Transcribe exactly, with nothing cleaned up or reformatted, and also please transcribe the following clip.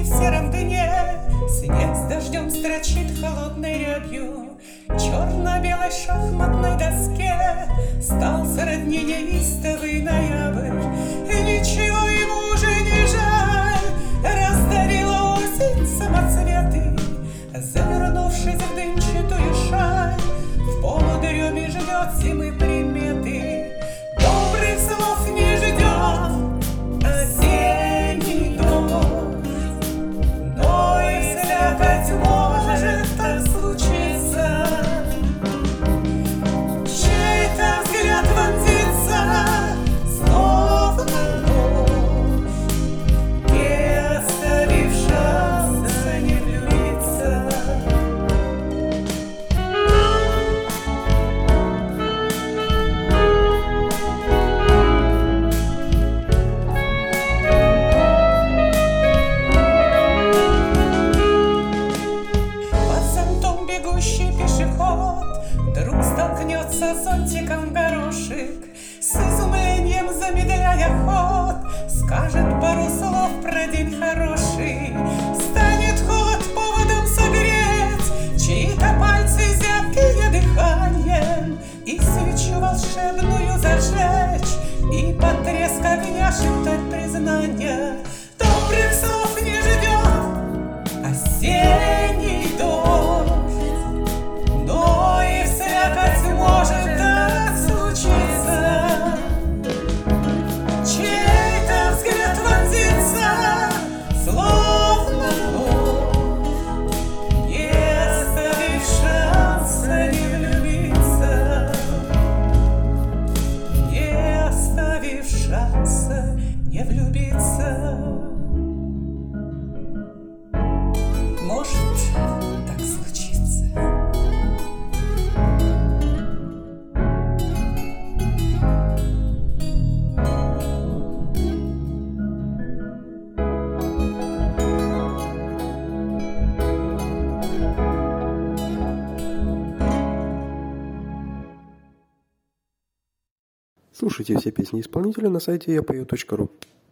в сером дне снег с дождем строчит холодной рябью. Черно-белой шахматной доске стал сродни неистовый ноябрь. И ничего ему уже не жаль, раздарила осень самоцветы, завернувшись в дымчатую шаль, в полудреме ждет зимы приметы. Добрых слов не ждет осенний дождь, но и слякоть может так случиться. Чей-то взгляд вонзится, словно нож, не оставив шанса не влюбиться. Бегущий пешеход вдруг столкнется с зонтиком горошек, с изумлением замедляя ход, скажет пару слов про день хороший. Станет холод поводом согреть чьи-то пальцы зябкие дыханием, и свечу волшебную зажечь, и под треск огня шептать признание. Добрых слов не ждет осенний дождь, может так случиться. Чей-то взгляд вонзится, словно нож, не оставив шанса не влюбиться, не оставив шанса не влюбиться. Может так случиться. Слушайте все песни исполнителя на сайте я пою точка ру.